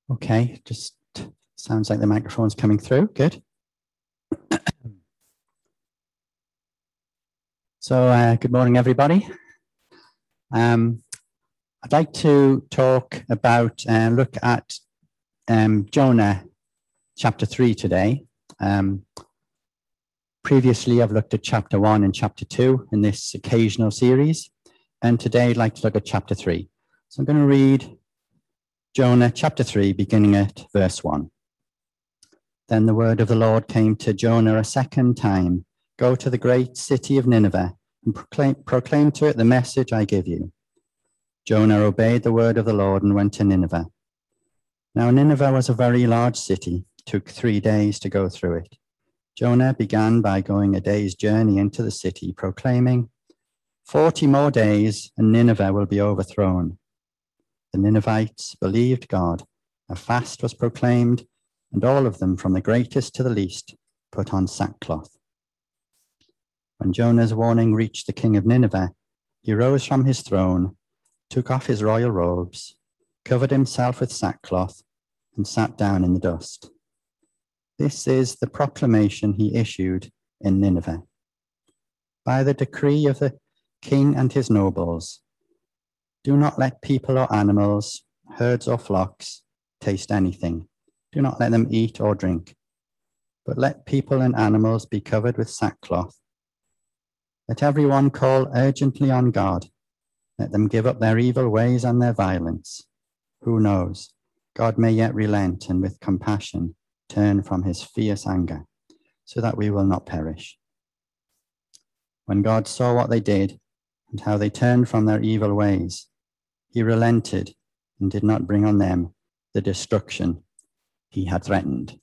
Okay, just sounds like the microphone's coming through. Good. So, good morning, everybody. I'd like to talk about, look at Jonah chapter 3 today. Previously, I've looked at chapter 1 and chapter 2 in this occasional series, and today I'd like to look at chapter 3. So I'm going to read Jonah chapter 3, beginning at verse 1. Then the word of the Lord came to Jonah a second time. Go to the great city of Nineveh and proclaim to it the message I give you. Jonah obeyed the word of the Lord and went to Nineveh. Now Nineveh was a very large city. It took 3 days to go through it. Jonah began by going a day's journey into the city, proclaiming, 40 more days and Nineveh will be overthrown. The Ninevites believed God. A fast was proclaimed, and all of them, from the greatest to the least, put on sackcloth. When Jonah's warning reached the king of Nineveh, he rose from his throne, took off his royal robes, covered himself with sackcloth, and sat down in the dust. This is the proclamation he issued in Nineveh. By the decree of the king and his nobles, do not let people or animals, herds or flocks, taste anything. Do not let them eat or drink, but let people and animals be covered with sackcloth. Let everyone call urgently on God. Let them give up their evil ways and their violence. Who knows? God may yet relent and with compassion turn from his fierce anger, so that we will not perish. When God saw what they did and how they turned from their evil ways, he relented and did not bring on them the destruction he had threatened.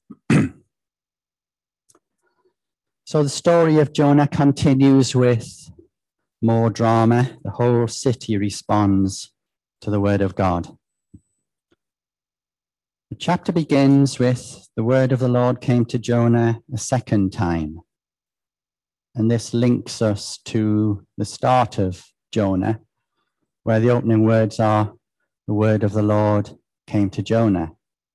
So the story of Jonah continues with more drama. The whole city responds to the word of God. The chapter begins with the word of the Lord came to Jonah a second time. And this links us to the start of Jonah, where the opening words are, the word of the Lord came to Jonah.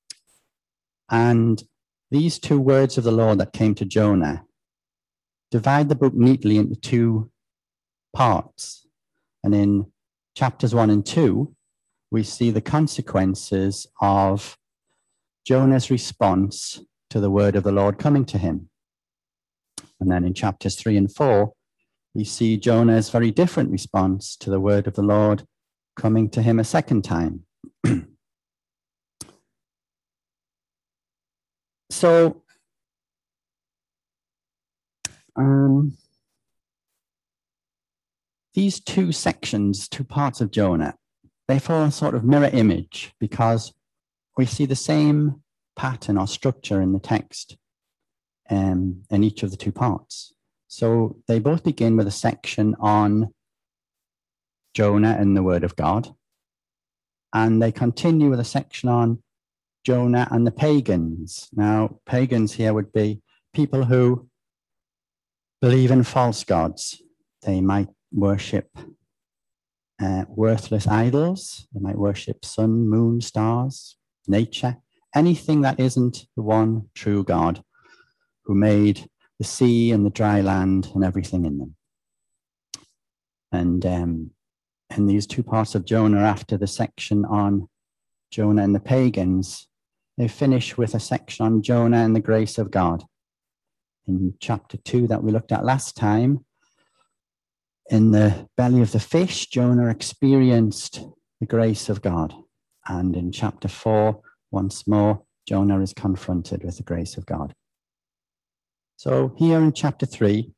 And these two words of the Lord that came to Jonah divide the book neatly into two parts. And in chapters 1 and 2, we see the consequences of Jonah's response to the word of the Lord coming to him. And then in chapters 3 and 4, we see Jonah's very different response to the word of the Lord coming to him a second time. So, these two sections, two parts of Jonah, they form a sort of mirror image because we see the same pattern or structure in the text in each of the two parts. So they both begin with a section on Jonah and the word of God, and they continue with a section on Jonah and the pagans. Now, pagans here would be people who believe in false gods. They might worship worthless idols. They might worship sun, moon, stars, nature, anything that isn't the one true God who made the sea and the dry land and everything in them. And in these two parts of Jonah, after the section on Jonah and the pagans, they finish with a section on Jonah and the grace of God. In chapter 2 that we looked at last time, in the belly of the fish, Jonah experienced the grace of God. And in chapter 4, once more, Jonah is confronted with the grace of God. So here in chapter 3,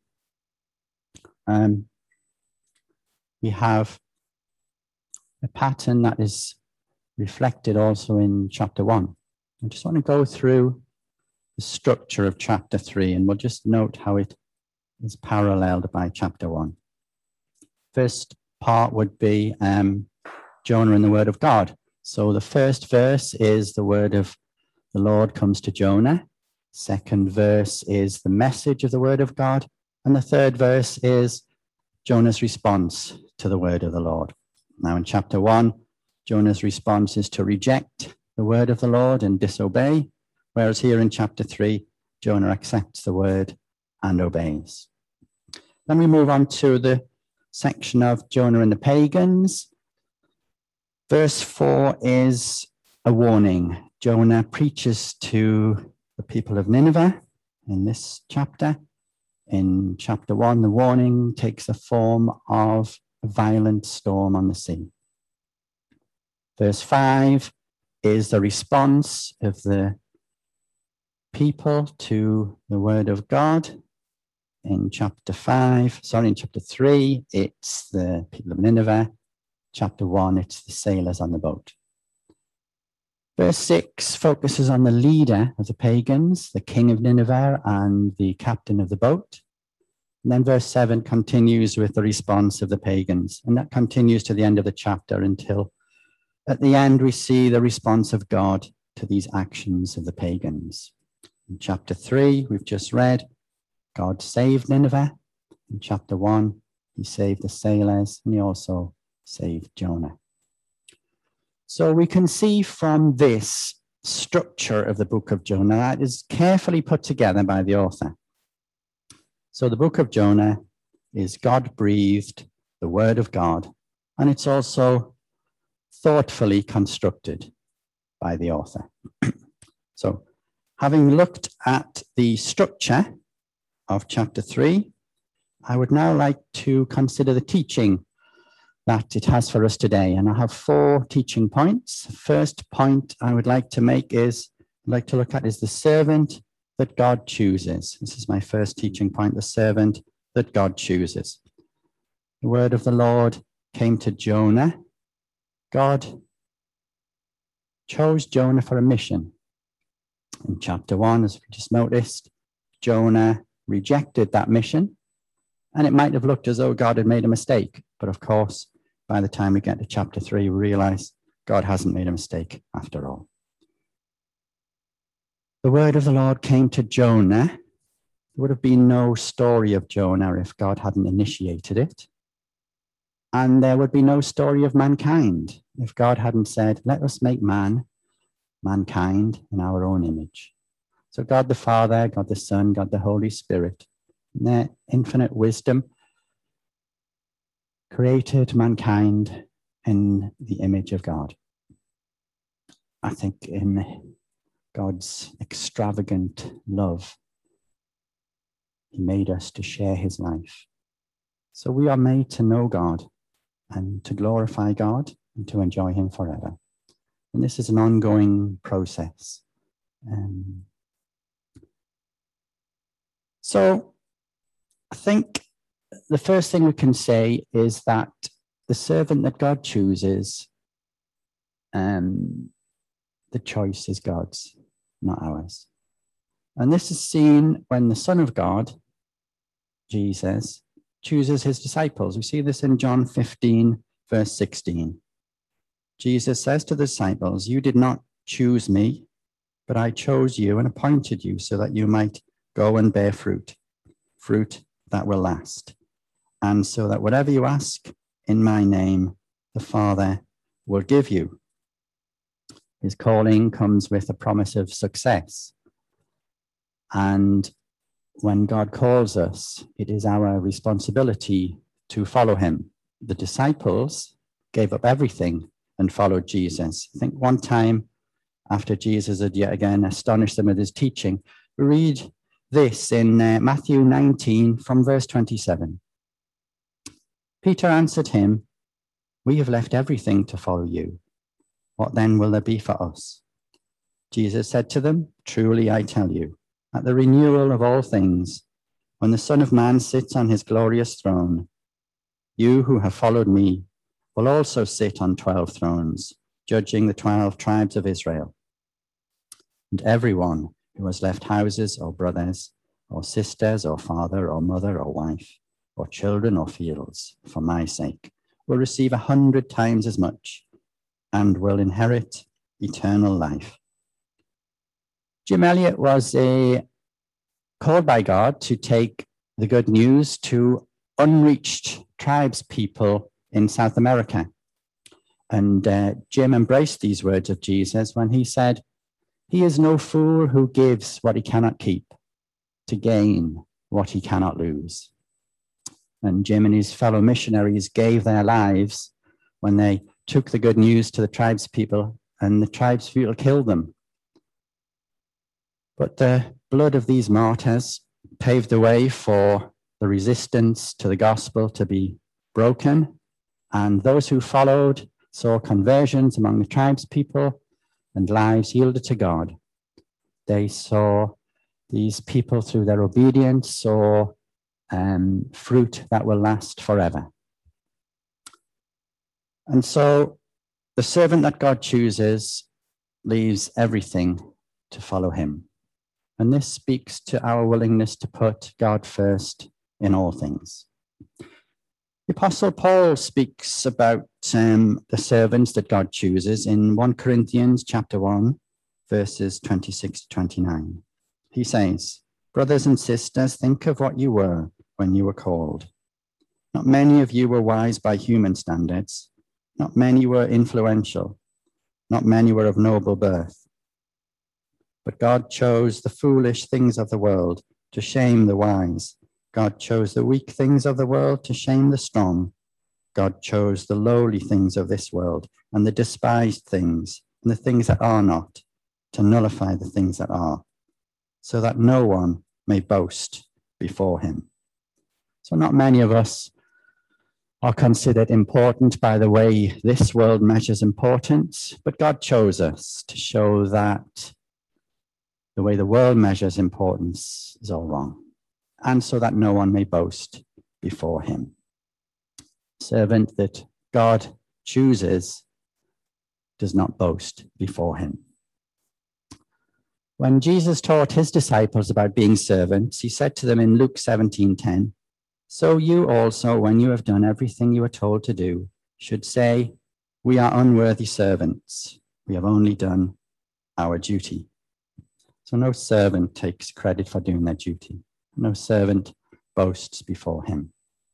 we have a pattern that is reflected also in chapter 1. I just want to go through the structure of chapter 3, and we'll just note how it is paralleled by chapter 1. First part would be Jonah and the word of God. So the first verse is the word of the Lord comes to Jonah. Second verse is the message of the word of God. And the third verse is Jonah's response to the word of the Lord. Now in chapter 1, Jonah's response is to reject the word of the Lord and disobey, whereas here in chapter 3, Jonah accepts the word and obeys. Then we move on to the section of Jonah and the pagans. Verse 4 is a warning. Jonah preaches to the people of Nineveh in this chapter. In chapter 1, the warning takes the form of a violent storm on the sea. Verse 5 is the response of the people to the word of God. In chapter 3, it's the people of Nineveh. Chapter 1, it's the sailors on the boat. Verse 6 focuses on the leader of the pagans, the king of Nineveh and the captain of the boat. And then verse 7 continues with the response of the pagans. And that continues to the end of the chapter until at the end we see the response of God to these actions of the pagans. In chapter 3, we've just read, God saved Nineveh. In chapter 1, he saved the sailors, and he also saved Jonah. So we can see from this structure of the book of Jonah that is carefully put together by the author. So the book of Jonah is God-breathed, the word of God, and it's also thoughtfully constructed by the author. So having looked at the structure of chapter 3, I would now like to consider the teaching that it has for us today. And I have 4 teaching points. The first point I would like to make is, I'd like to look at is the servant that God chooses. This is my first teaching point, the servant that God chooses. The word of the Lord came to Jonah. God chose Jonah for a mission. In chapter 1, as we just noticed, Jonah rejected that mission, and it might have looked as though God had made a mistake. But of course, by the time we get to chapter 3, we realize God hasn't made a mistake after all. The word of the Lord came to Jonah. There would have been no story of Jonah if God hadn't initiated it. And there would be no story of mankind if God hadn't said, let us make mankind in our own image. So God the Father, God the Son, God the Holy Spirit, in their infinite wisdom, created mankind in the image of God. I think in God's extravagant love, he made us to share his life. So we are made to know God and to glorify God and to enjoy him forever. And this is an ongoing process. So I think the first thing we can say is that the servant that God chooses, the choice is God's, not ours. And this is seen when the Son of God, Jesus, chooses his disciples. We see this in John 15, verse 16. Jesus says to the disciples, you did not choose me, but I chose you and appointed you so that you might go and bear fruit that will last. And so that whatever you ask in my name, the Father will give you. His calling comes with a promise of success. And when God calls us, it is our responsibility to follow him. The disciples gave up everything and followed Jesus. I think one time after Jesus had yet again astonished them with his teaching, we read this in Matthew 19 from verse 27. Peter answered him, we have left everything to follow you. What then will there be for us? Jesus said to them, truly I tell you, at the renewal of all things, when the Son of Man sits on his glorious throne, you who have followed me will also sit on 12 thrones, judging the 12 tribes of Israel. And everyone who has left houses or brothers or sisters or father or mother or wife or children or fields for my sake will receive 100 times as much and will inherit eternal life. Jim Elliot was called by God to take the good news to unreached tribes people in South America. And Jim embraced these words of Jesus when he said, "He is no fool who gives what he cannot keep to gain what he cannot lose." And Jim and his fellow missionaries gave their lives when they took the good news to the tribespeople, and the tribespeople killed them. But the blood of these martyrs paved the way for the resistance to the gospel to be broken, and those who followed saw conversions among the tribespeople and lives yielded to God. They saw these people, through their obedience, saw fruit that will last forever. And so the servant that God chooses leaves everything to follow him. And this speaks to our willingness to put God first in all things. The Apostle Paul speaks about the servants that God chooses in 1 Corinthians chapter 1, verses 26 to 29. He says, "Brothers and sisters, think of what you were when you were called. Not many of you were wise by human standards. Not many were influential. Not many were of noble birth. But God chose the foolish things of the world to shame the wise. God chose the weak things of the world to shame the strong. God chose the lowly things of this world and the despised things and the things that are not to nullify the things that are, so that no one may boast before him." So not many of us are considered important by the way this world measures importance, but God chose us to show that the way the world measures importance is all wrong, and so that no one may boast before him. Servant that God chooses does not boast before him. When Jesus taught his disciples about being servants, he said to them in Luke 17:10, "So you also, when you have done everything you were told to do, should say, 'We are unworthy servants. We have only done our duty.'" So no servant takes credit for doing their duty. No servant boasts before him.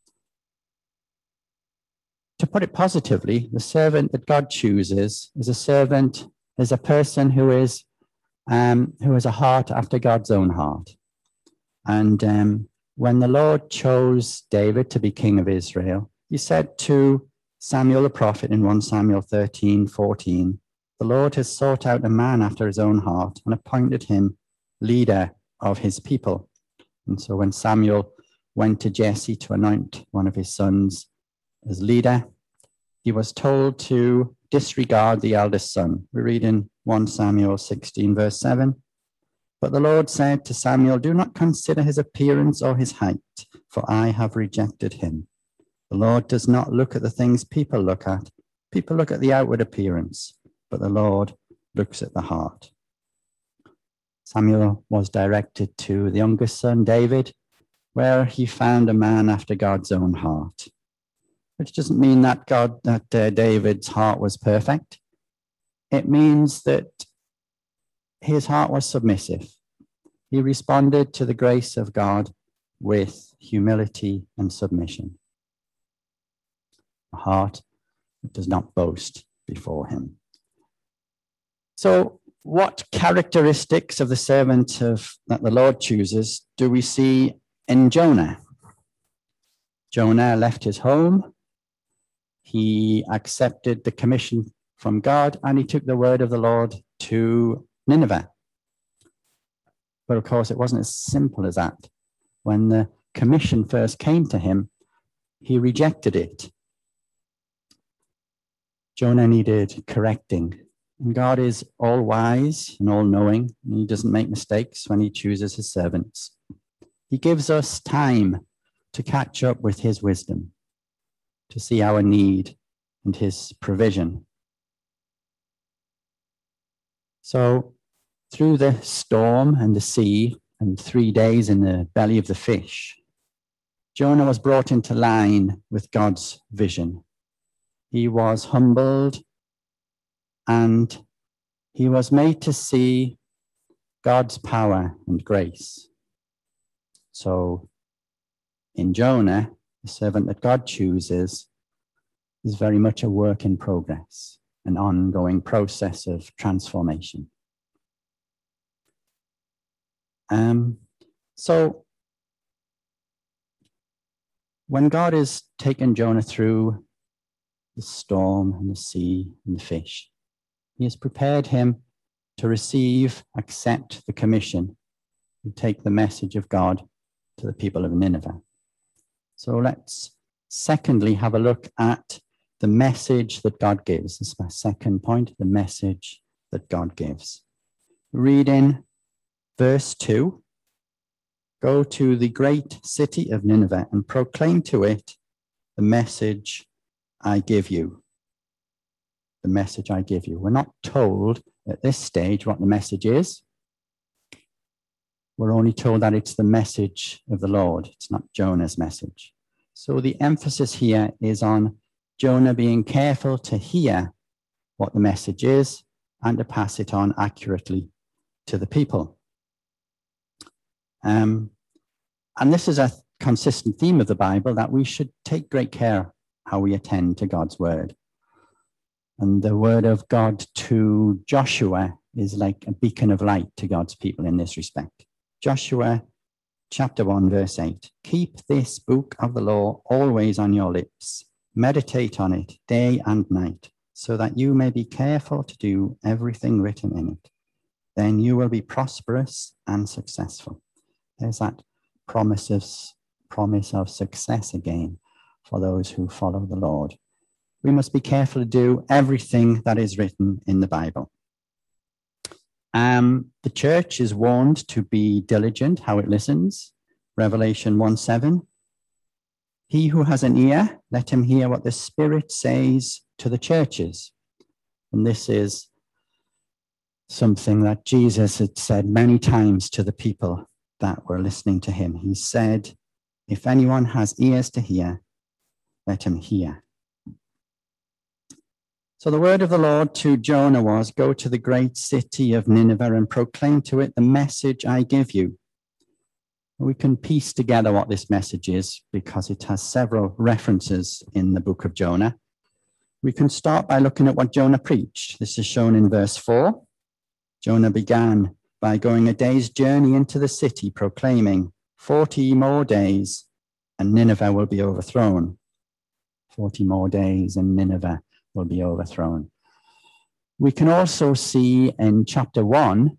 To put it positively, the servant that God chooses is a person who has a heart after God's own heart. And when the Lord chose David to be king of Israel, he said to Samuel the prophet in 1 Samuel 13:14, "The Lord has sought out a man after his own heart and appointed him leader of his people." And so when Samuel went to Jesse to anoint one of his sons as leader, he was told to disregard the eldest son. We read in 1 Samuel 16, verse 7, "But the Lord said to Samuel, 'Do not consider his appearance or his height, for I have rejected him.' The Lord does not look at the things people look at. People look at the outward appearance, but the Lord looks at the heart." Samuel was directed to the youngest son, David, where he found a man after God's own heart, which doesn't mean that David's heart was perfect. It means that his heart was submissive. He responded to the grace of God with humility and submission. A heart that does not boast before him. So, what characteristics of the servant that the Lord chooses do we see in Jonah? Jonah left his home. He accepted the commission from God, and he took the word of the Lord to Nineveh. But of course, it wasn't as simple as that. When the commission first came to him, he rejected it. Jonah needed correcting. And God is all wise and all knowing, and he doesn't make mistakes when he chooses his servants. He gives us time to catch up with his wisdom, to see our need and his provision. So through the storm and the sea and 3 days in the belly of the fish, Jonah was brought into line with God's vision. He was humbled and he was made to see God's power and grace. So in Jonah, the servant that God chooses, is very much a work in progress, an ongoing process of transformation. So when God has taken Jonah through the storm and the sea and the fish, he has prepared him to receive, accept the commission, and take the message of God to the people of Nineveh. So let's secondly have a look at the message that God gives. This is my second point, the message that God gives. Read in verse 2. Go to the great city of Nineveh and proclaim to it the message I give you. The message I give you. We're not told at this stage what the message is. We're only told that it's the message of the Lord. It's not Jonah's message. So the emphasis here is on Jonah being careful to hear what the message is and to pass it on accurately to the people. And this is a consistent theme of the Bible, that we should take great care how we attend to God's word. And the word of God to Joshua is like a beacon of light to God's people in this respect. Joshua chapter 1, verse 8. Keep this book of the law always on your lips. Meditate on it day and night, so that you may be careful to do everything written in it. Then you will be prosperous and successful. There's that promise of success again for those who follow the Lord. We must be careful to do everything that is written in the Bible. The church is warned to be diligent how it listens. Revelation 1:7. He who has an ear, let him hear what the Spirit says to the churches. And this is something that Jesus had said many times to the people that were listening to him. He said, if anyone has ears to hear, let him hear. So the word of the Lord to Jonah was, go to the great city of Nineveh and proclaim to it the message I give you. We can piece together what this message is because it has several references in the book of Jonah. We can start by looking at what Jonah preached. This is shown in verse 4. Jonah began by going a day's journey into the city, proclaiming, 40 more days and Nineveh will be overthrown. 40 more days and Nineveh will be overthrown. We can also see in chapter 1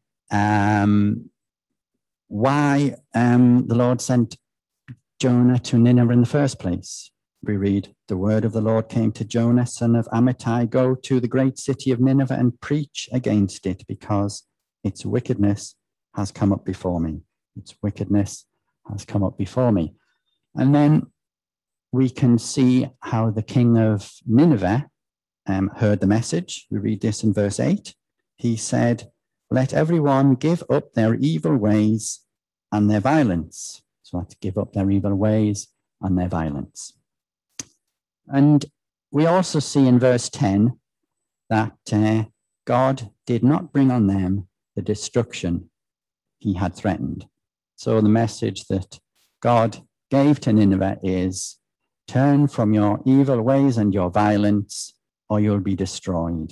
why the Lord sent Jonah to Nineveh in the first place. We read, the word of the Lord came to Jonah, son of Amittai, go to the great city of Nineveh and preach against it, because its wickedness has come up before me. Its wickedness has come up before me. And then we can see how the king of Nineveh heard the message. We read this in verse 8. He said, let everyone give up their evil ways and their violence. So let's give up their evil ways and their violence. And we also see in verse 10 that God did not bring on them the destruction he had threatened. So the message that God gave to Nineveh is, turn from your evil ways and your violence, or you'll be destroyed.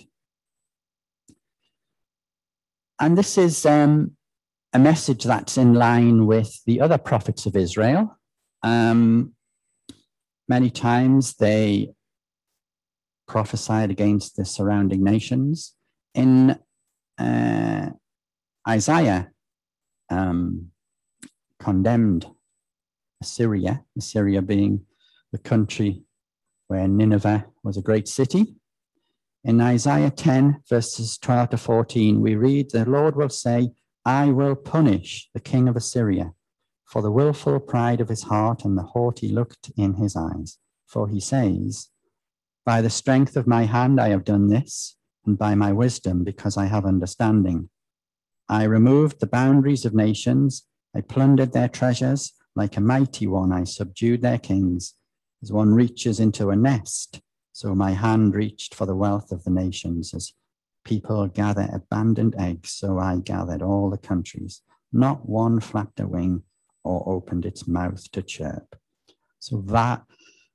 And this is a message that's in line with the other prophets of Israel. Many times they prophesied against the surrounding nations. In Isaiah condemned Assyria being the country where Nineveh was a great city. In Isaiah 10, verses 12 to 14, we read, the Lord will say, I will punish the king of Assyria for the willful pride of his heart and the haughty look in his eyes. For he says, by the strength of my hand I have done this, and by my wisdom, because I have understanding. I removed the boundaries of nations. I plundered their treasures. Like a mighty one, I subdued their kings. As one reaches into a nest, so my hand reached for the wealth of the nations. As people gather abandoned eggs, so I gathered all the countries. Not one flapped a wing or opened its mouth to chirp. So that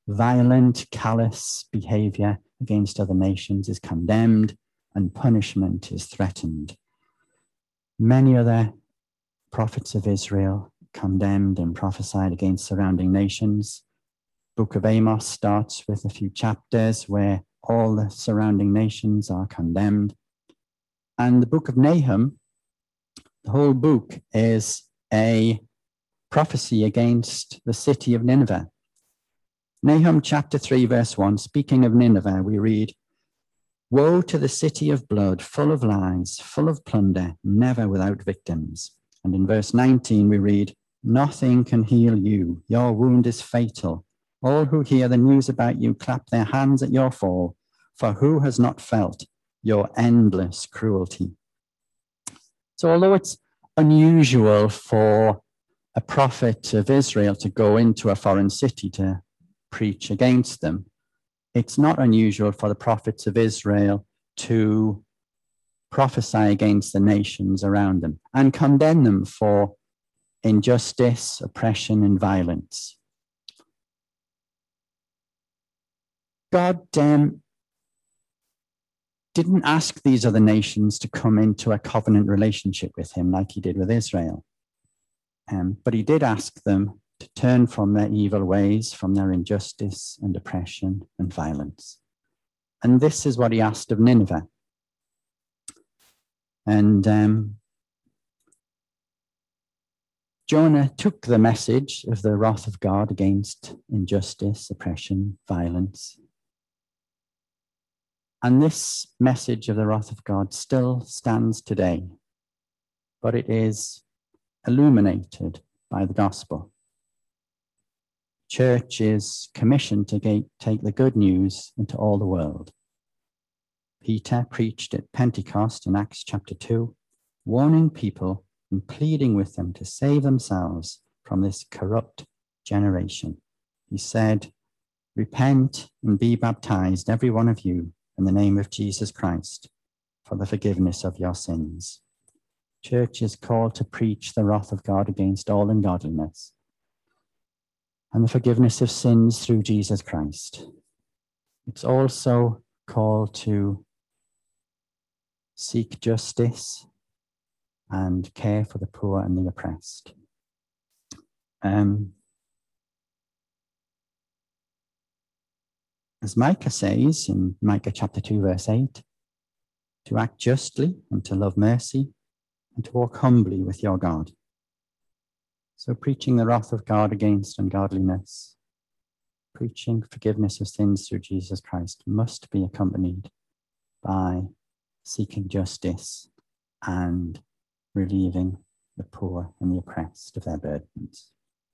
violent, callous behavior against other nations is condemned and punishment is threatened. Many other prophets of Israel condemned and prophesied against surrounding nations. Book of Amos starts with a few chapters where all the surrounding nations are condemned. And the book of Nahum, the whole book is a prophecy against the city of Nineveh. Nahum chapter 3, verse 1, speaking of Nineveh, we read, "Woe to the city of blood, full of lies, full of plunder, never without victims." And in verse 19, we read, "Nothing can heal you. Your wound is fatal. All who hear the news about you clap their hands at your fall, for who has not felt your endless cruelty?" So although it's unusual for a prophet of Israel to go into a foreign city to preach against them, it's not unusual for the prophets of Israel to prophesy against the nations around them and condemn them for injustice, oppression, and violence. God didn't ask these other nations to come into a covenant relationship with him like he did with Israel. But he did ask them to turn from their evil ways, from their injustice and oppression and violence. And this is what he asked of Nineveh. And Jonah took the message of the wrath of God against injustice, oppression, violence. And this message of the wrath of God still stands today, but it is illuminated by the gospel. Church is commissioned to take the good news into all the world. Peter preached at Pentecost in Acts chapter 2, warning people and pleading with them to save themselves from this corrupt generation. He said, "Repent and be baptized, every one of you, in the name of Jesus Christ, for the forgiveness of your sins." Church is called to preach the wrath of God against all ungodliness and the forgiveness of sins through Jesus Christ. It's also called to seek justice and care for the poor and the oppressed. As Micah says in Micah chapter 2, verse 8, to act justly and to love mercy and to walk humbly with your God. So preaching the wrath of God against ungodliness, preaching forgiveness of sins through Jesus Christ must be accompanied by seeking justice and relieving the poor and the oppressed of their burdens.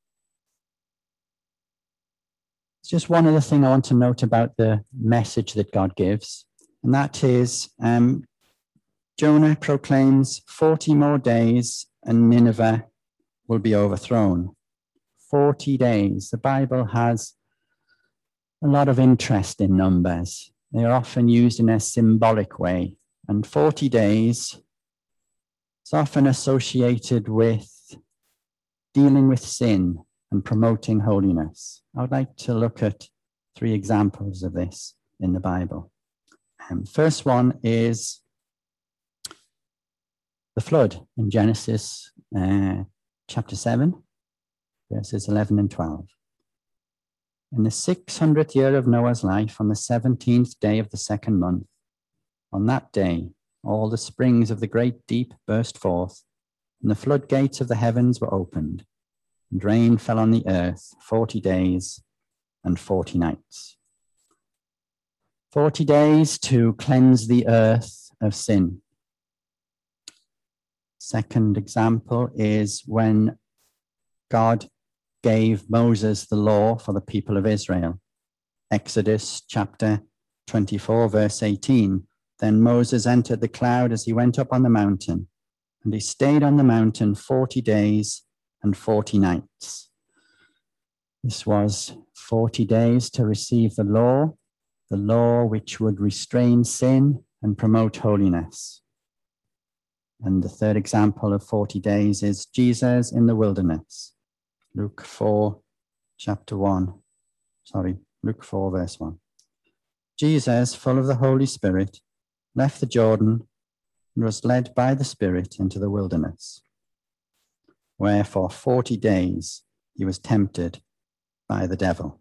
It's just one other thing I want to note about the message that God gives, and that is Jonah proclaims 40 more days and Nineveh will be overthrown. 40 days. The Bible has a lot of interest in numbers. They are often used in a symbolic way, and 40 days is often associated with dealing with sin and promoting holiness. I would like to look at 3 examples of this in the Bible. First one is the flood in Genesis chapter 7, verses 11 and 12. In the 600th year of Noah's life, on the 17th day of the 2nd month, on that day, all the springs of the great deep burst forth, and the floodgates of the heavens were opened, and rain fell on the earth 40 days and 40 nights. 40 days to cleanse the earth of sin. Second example is when God gave Moses the law for the people of Israel. Exodus chapter 24, verse 18. Then Moses entered the cloud as he went up on the mountain, and he stayed on the mountain 40 days and 40 nights. This was 40 days to receive the law which would restrain sin and promote holiness. And the third example of 40 days is Jesus in the wilderness. Luke Luke 4, verse 1. Jesus, full of the Holy Spirit, left the Jordan and was led by the Spirit into the wilderness, where for 40 days he was tempted by the devil.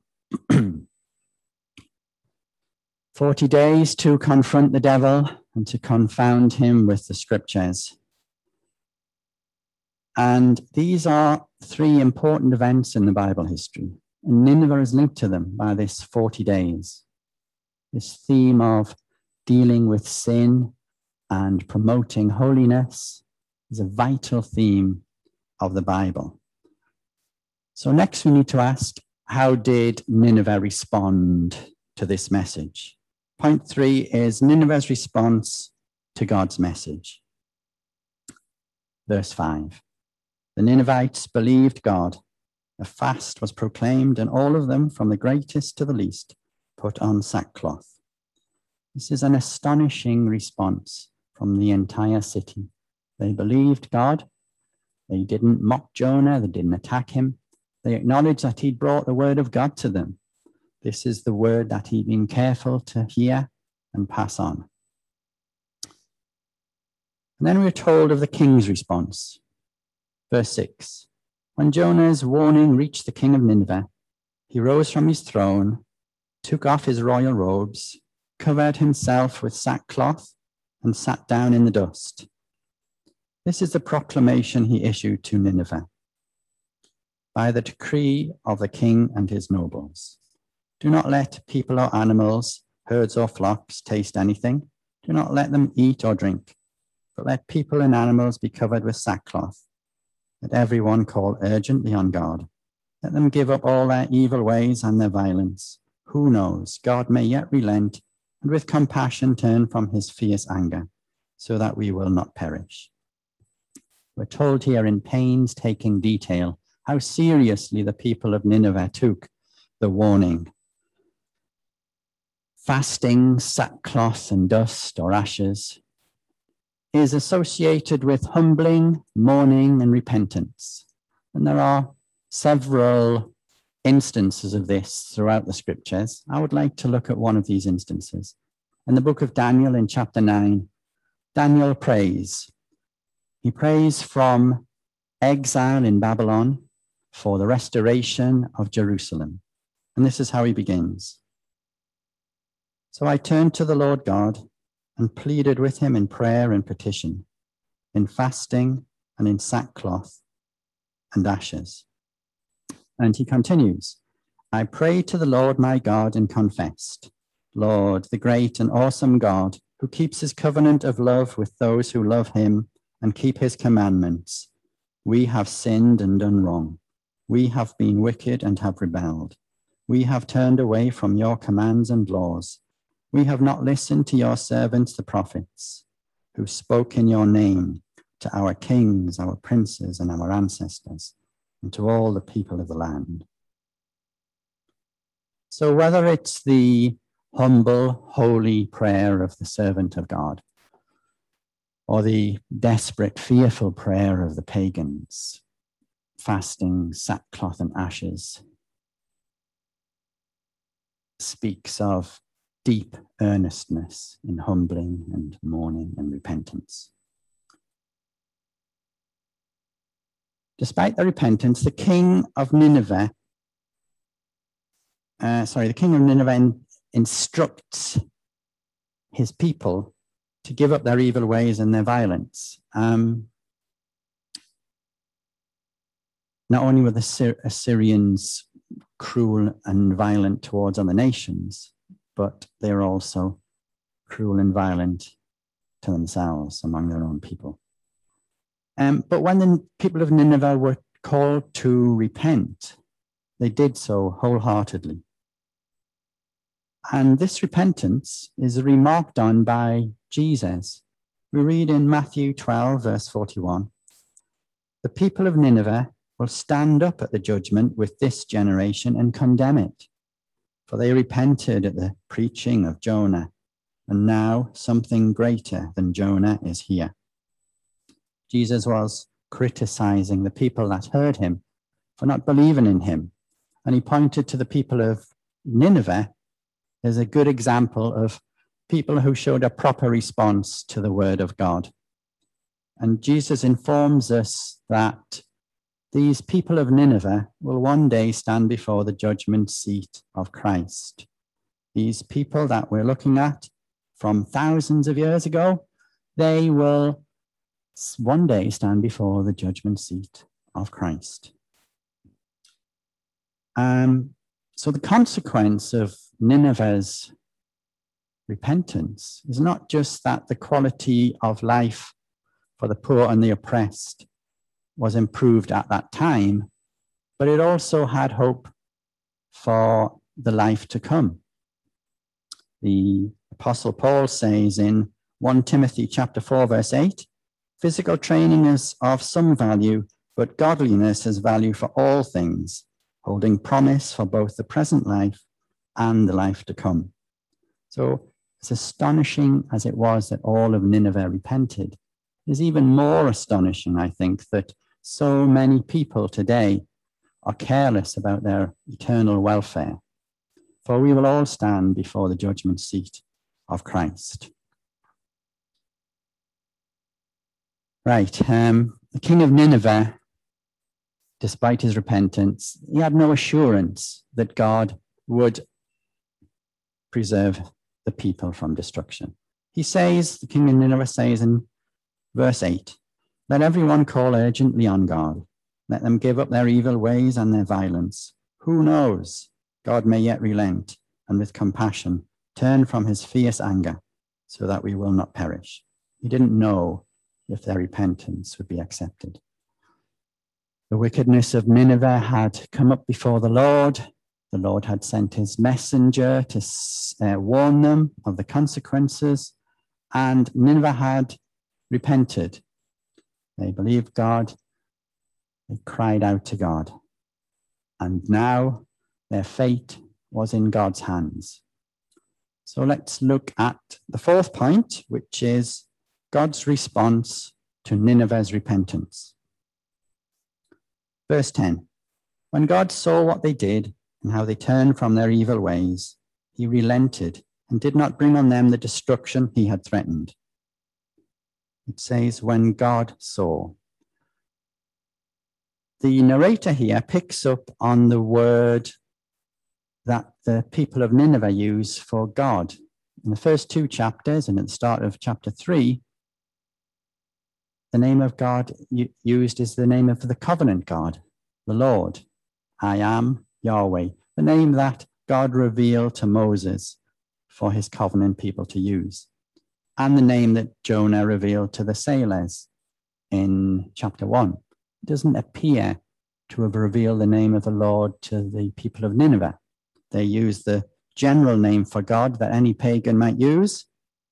40 days to confront the devil and to confound him with the scriptures. And these are three important events in the Bible history. And Nineveh is linked to them by this 40 days. This theme of dealing with sin and promoting holiness is a vital theme of the Bible. So next we need to ask, how did Nineveh respond to this message? Point 3 is Nineveh's response to God's message. Verse 5. The Ninevites believed God. A fast was proclaimed, and all of them, from the greatest to the least, put on sackcloth. This is an astonishing response from the entire city. They believed God. They didn't mock Jonah. They didn't attack him. They acknowledged that he'd brought the word of God to them. This is the word that he'd been careful to hear and pass on. And then we're told of the king's response. Verse 6. When Jonah's warning reached the king of Nineveh, he rose from his throne, took off his royal robes, covered himself with sackcloth, and sat down in the dust. This is the proclamation he issued to Nineveh. By the decree of the king and his nobles, do not let people or animals, herds or flocks taste anything. Do not let them eat or drink, but let people and animals be covered with sackcloth. Let everyone call urgently on God. Let them give up all their evil ways and their violence. Who knows? God may yet relent and with compassion turn from his fierce anger, so that we will not perish. We're told here in painstaking detail how seriously the people of Nineveh took the warning. Fasting, sackcloth and dust or ashes is associated with humbling, mourning, and repentance. And there are several instances of this throughout the scriptures. I would like to look at one of these instances. In the book of Daniel, in chapter 9, Daniel prays. He prays from exile in Babylon for the restoration of Jerusalem. And this is how he begins. So I turned to the Lord God and pleaded with him in prayer and petition, in fasting and in sackcloth and ashes. And he continues, I prayed to the Lord my God and confessed, Lord, the great and awesome God, who keeps his covenant of love with those who love him and keep his commandments. We have sinned and done wrong. We have been wicked and have rebelled. We have turned away from your commands and laws. We have not listened to your servants, the prophets, who spoke in your name to our kings, our princes, and our ancestors, and to all the people of the land. So whether it's the humble, holy prayer of the servant of God, or the desperate, fearful prayer of the pagans, fasting, sackcloth, and ashes, speaks of deep earnestness in humbling and mourning and repentance. Despite the repentance, the king of Nineveh instructs his people to give up their evil ways and their violence. Not only were the Assyrians cruel and violent towards other nations, but they are also cruel and violent to themselves among their own people. But when the people of Nineveh were called to repent, they did so wholeheartedly. And this repentance is remarked on by Jesus. We read in Matthew 12, verse 41, the people of Nineveh will stand up at the judgment with this generation and condemn it. For they repented at the preaching of Jonah, and now something greater than Jonah is here. Jesus was criticizing the people that heard him for not believing in him, and he pointed to the people of Nineveh is a good example of people who showed a proper response to the word of God. And Jesus informs us that these people of Nineveh will one day stand before the judgment seat of Christ. These people that we're looking at from thousands of years ago, they will one day stand before the judgment seat of Christ. So the consequence of Nineveh's repentance is not just that the quality of life for the poor and the oppressed was improved at that time, but it also had hope for the life to come. The Apostle Paul says in 1 Timothy chapter 4, verse 8, physical training is of some value, but godliness has value for all things, holding promise for both the present life and the life to come. So as astonishing as it was that all of Nineveh repented, it is even more astonishing, I think, that so many people today are careless about their eternal welfare. For we will all stand before the judgment seat of Christ. Right, the king of Nineveh, despite his repentance, he had no assurance that God would preserve the people from destruction. He says, the king of Nineveh says in verse 8, let everyone call urgently on God. Let them give up their evil ways and their violence. Who knows? God may yet relent and with compassion turn from his fierce anger so that we will not perish. He didn't know if their repentance would be accepted. The wickedness of Nineveh had come up before the Lord. The Lord had sent his messenger to warn them of the consequences, and Nineveh had repented. They believed God. They cried out to God. And now their fate was in God's hands. So let's look at the fourth point, which is God's response to Nineveh's repentance. Verse 10, when God saw what they did and how they turned from their evil ways, he relented and did not bring on them the destruction he had threatened. It says, when God saw. The narrator here picks up on the word that the people of Nineveh use for God. In the first two chapters and at the start of chapter 3, the name of God used is the name of the covenant God, the Lord. I am Yahweh, the name that God revealed to Moses for his covenant people to use, and the name that Jonah revealed to the sailors in chapter 1. It doesn't appear to have revealed the name of the Lord to the people of Nineveh. They use the general name for God that any pagan might use.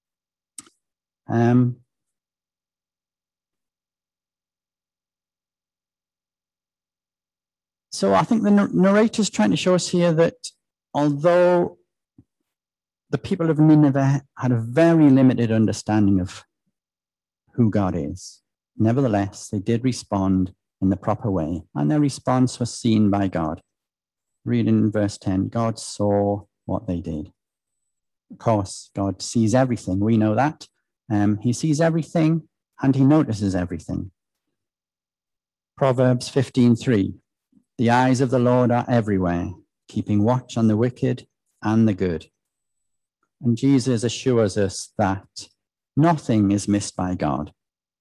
So I think the narrator is trying to show us here that although the people of Nineveh had a very limited understanding of who God is, nevertheless, they did respond in the proper way, and their response was seen by God. Read in verse 10, God saw what they did. Of course, God sees everything. We know that. He sees everything, and he notices everything. Proverbs 15:3, the eyes of the Lord are everywhere, keeping watch on the wicked and the good. And Jesus assures us that nothing is missed by God.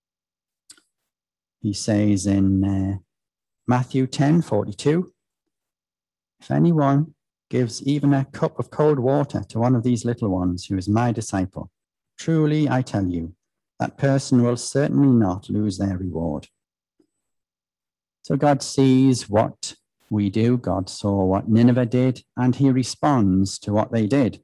He says in Matthew 10:42, if anyone gives even a cup of cold water to one of these little ones who is my disciple, truly I tell you, that person will certainly not lose their reward. So God sees what we do. God saw what Nineveh did, and he responds to what they did.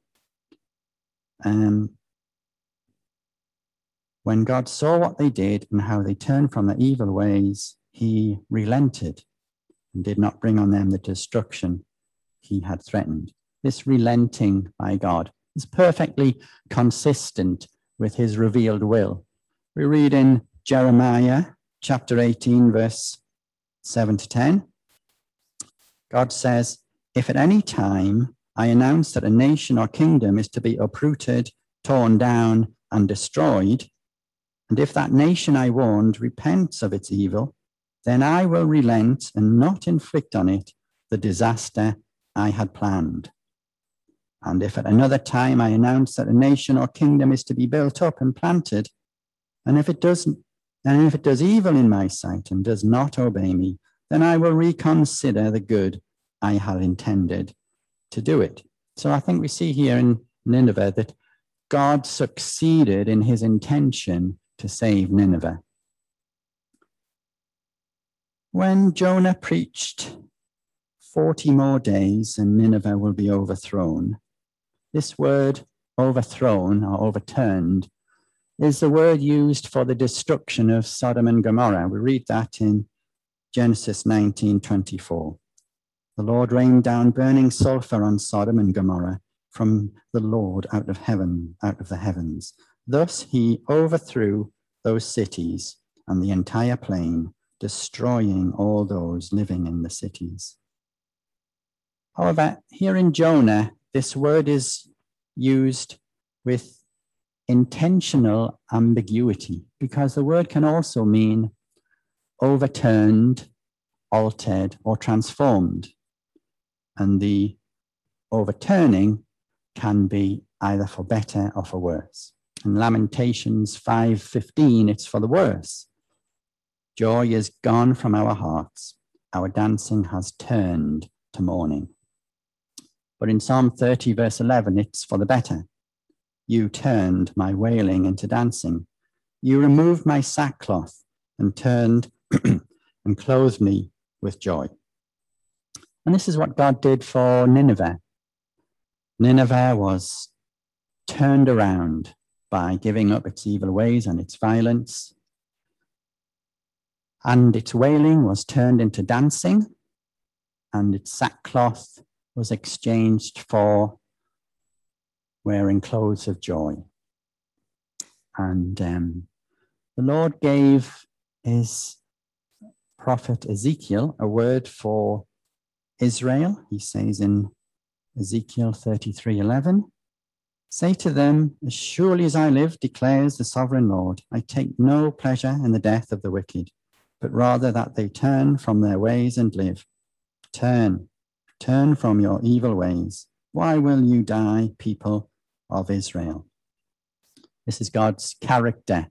When God saw what they did and how they turned from their evil ways, he relented and did not bring on them the destruction he had threatened. This relenting by God is perfectly consistent with his revealed will. We read in Jeremiah chapter 18, verse 7 to 10. God says, if at any time I announce that a nation or kingdom is to be uprooted, torn down, and destroyed, and if that nation I warned repents of its evil, then I will relent and not inflict on it the disaster I had planned. And if at another time I announce that a nation or kingdom is to be built up and planted, and if it does evil in my sight and does not obey me, then I will reconsider the good I had intended to do it. So I think we see here in Nineveh that God succeeded in his intention to save Nineveh. When Jonah preached 40 more days and Nineveh will be overthrown, this word overthrown or overturned is the word used for the destruction of Sodom and Gomorrah. We read that in Genesis 19:24. The Lord rained down burning sulfur on Sodom and Gomorrah from the Lord out of the heavens. Thus he overthrew those cities and the entire plain, destroying all those living in the cities. However, here in Jonah, this word is used with intentional ambiguity, because the word can also mean overturned, altered, or transformed. And the overturning can be either for better or for worse. In Lamentations 5:15, it's for the worse. Joy is gone from our hearts. Our dancing has turned to mourning. But in Psalm 30, verse 11, it's for the better. You turned my wailing into dancing. You removed my sackcloth and turned and clothed me with joy. And this is what God did for Nineveh. Nineveh was turned around by giving up its evil ways and its violence. And its wailing was turned into dancing, and its sackcloth was exchanged for wearing clothes of joy. And the Lord gave his prophet Ezekiel a word for Israel. He says in Ezekiel 33:11, say to them, as surely as I live, declares the sovereign Lord, I take no pleasure in the death of the wicked, but rather that they turn from their ways and live. Turn from your evil ways. Why will you die, people of Israel? This is God's character.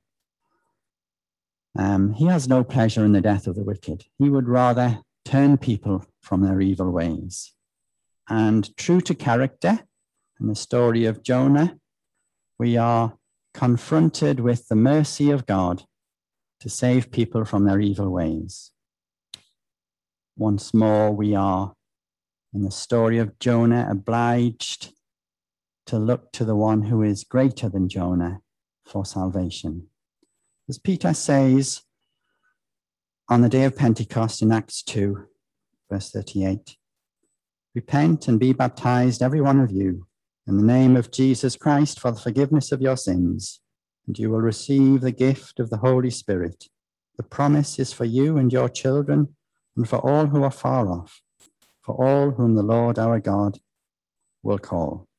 He has no pleasure in the death of the wicked. He would rather turn people from their evil ways. And true to character, in the story of Jonah, we are confronted with the mercy of God to save people from their evil ways. Once more, we are, in the story of Jonah, obliged to look to the one who is greater than Jonah for salvation. As Peter says on the day of Pentecost in Acts 2, verse 38, repent and be baptized, every one of you, in the name of Jesus Christ for the forgiveness of your sins, and you will receive the gift of the Holy Spirit. The promise is for you and your children, and for all who are far off, for all whom the Lord our God will call.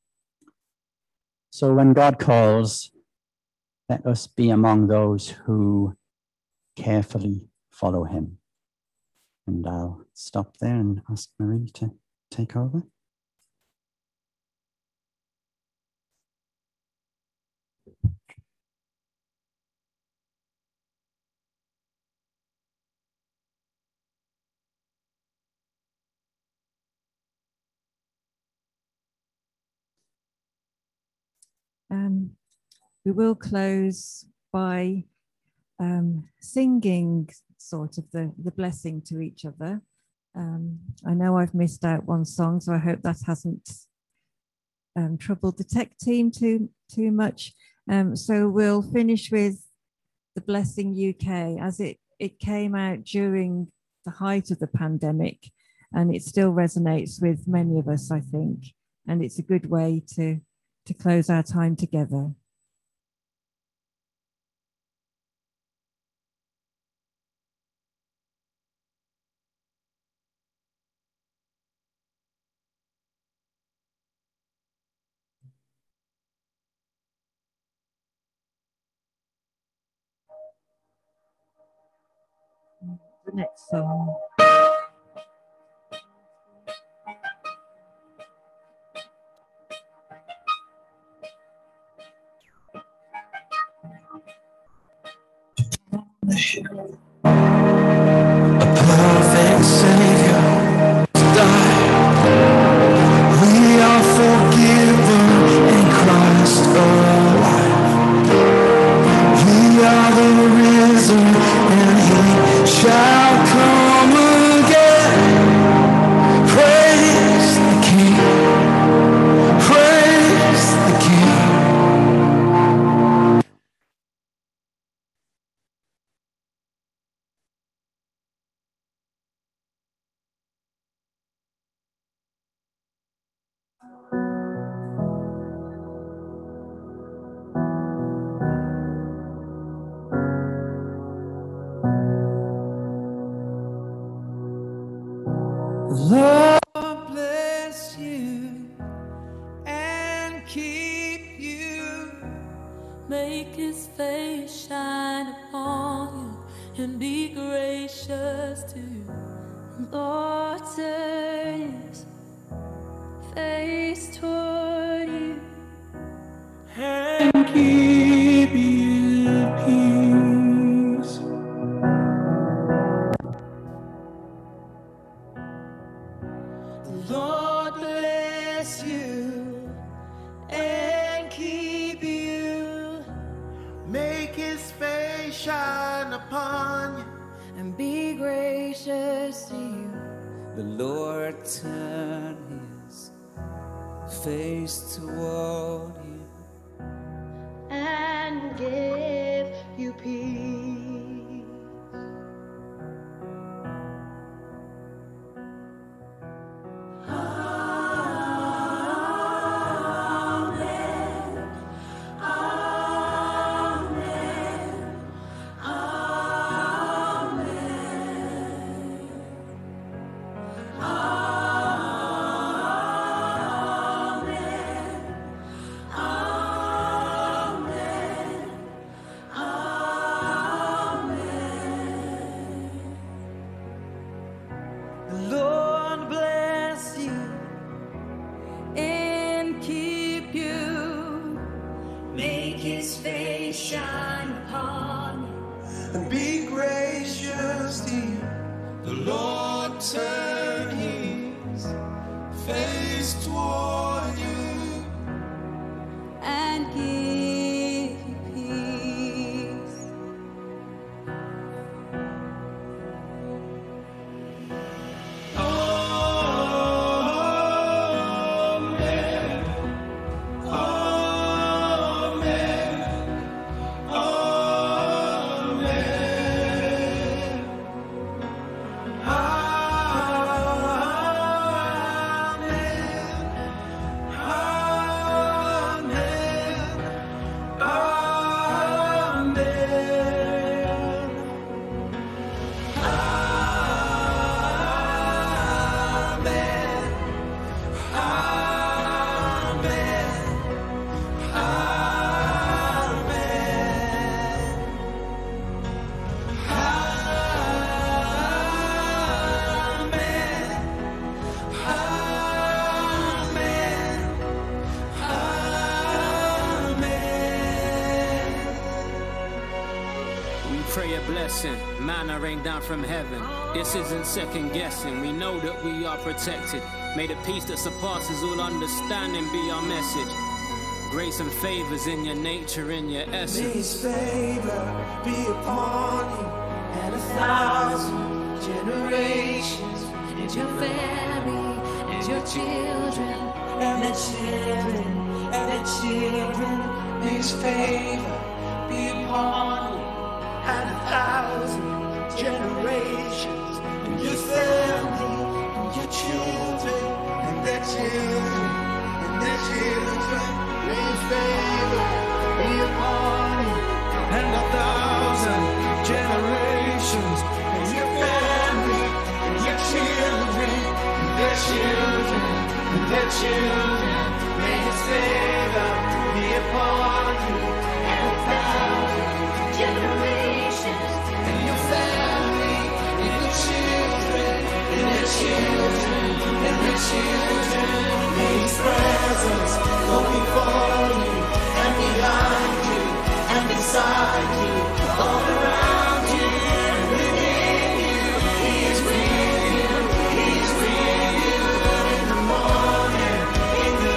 So when God calls, let us be among those who carefully follow him. And I'll stop there and ask Marie to take over. We will close by singing sort of the blessing to each other. I know I've missed out one song, so I hope that hasn't troubled the tech team too much. So we'll finish with the Blessing UK, as it came out during the height of the pandemic, and it still resonates with many of us, I think. And it's a good way to close our time together. The next song. Perfect Savior died. We are forgiven in Christ alive. We are the risen, and He shall come again. Praise the King. Praise the King. Lord bless you and keep you. Make His face shine upon you and be gracious to you. Lord turn His face toward you and keep you peace. The Lord bless you and keep you. Make His face shine upon you and be gracious to you. The Lord turn His face toward you and give you peace. Manna rain down from heaven. This isn't second guessing. We know that we are protected. May the peace that surpasses all understanding be our message. Grace and favors in your nature, in your essence. May His favor be upon you and 1,000 generations, and your family, and your children, and their children, and their children. May His favor be upon you and 1,000 generations, and your family, and your children, and their children, and their children. May His favor be upon you and 1,000 generations, and your family, and your children, and their children, and their children. May His favor be upon you and 1,000 generations, and your family, children, and the children. May His presence go before you, and behind you, and beside you.